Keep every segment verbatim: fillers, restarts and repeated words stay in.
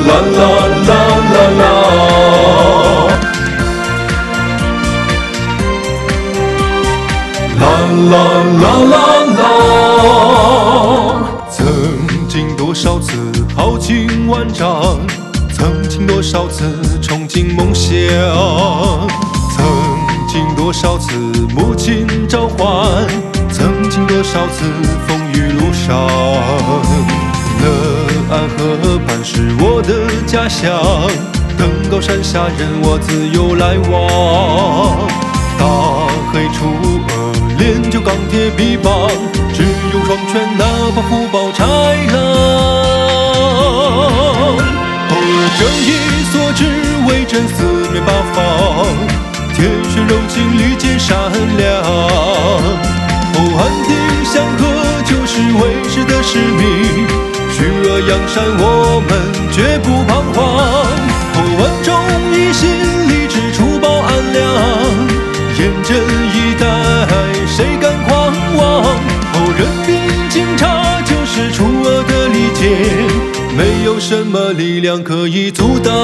啦啦啦啦啦，啦啦啦啦啦。曾经多少次豪情万丈，曾经多少次憧憬梦想，曾经多少次母亲召唤，曾经多少次风雨路上。乐安河畔是我的家乡，登高山下任我自由来往。大黑除恶，练就钢铁臂膀，只用双拳哪怕福报豺狼。偶尔正义所至，威震四面八方，铁血柔情，利剑善良。哦，安定祥和就是为师的使命，虚恶扬善，我们绝不彷徨。哦，万众一心，立志除暴安良，严阵以待，谁敢狂妄？哦，人民警察就是除恶的利剑，没有什么力量可以阻挡。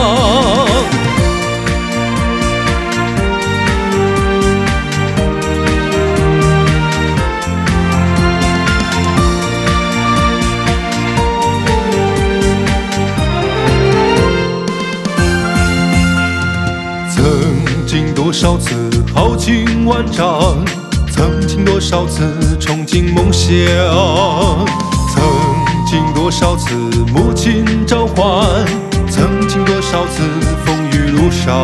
曾经多少次豪情万丈，曾经多少次憧憬梦想，曾经多少次母亲召唤，曾经多少次风雨路上。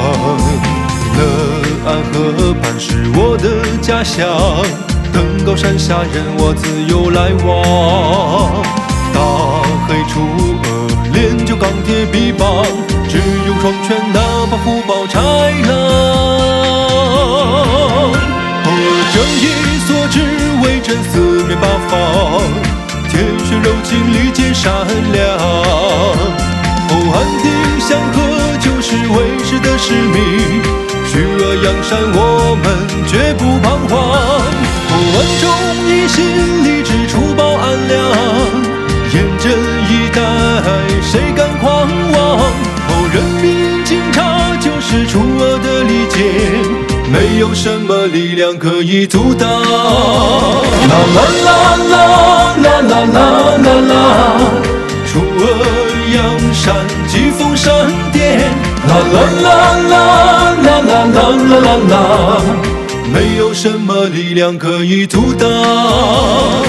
乐安河畔是我的家乡，登高山下任我自由来往。大黑除恶，练就钢铁臂膀，只用双拳哪怕福报豺狼。偶尔正义所至，威震四面八方，铁血柔情，利剑善良。哦，安定祥和就是为师的使命，虚恶扬善，我们绝不彷徨。哦，万众一心，立志除暴安良，严阵以待，谁敢狂妄？哦，人民警察就是除恶的利剑，没有什么力量可以阻挡。啦啦啦啦啦啦啦啦啦，除恶扬善，疾风闪电。啦啦啦啦啦啦啦啦啦啦，没有什么力量可以阻挡，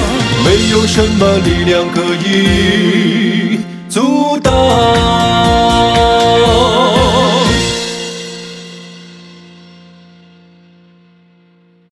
没有什么力量可以阻挡。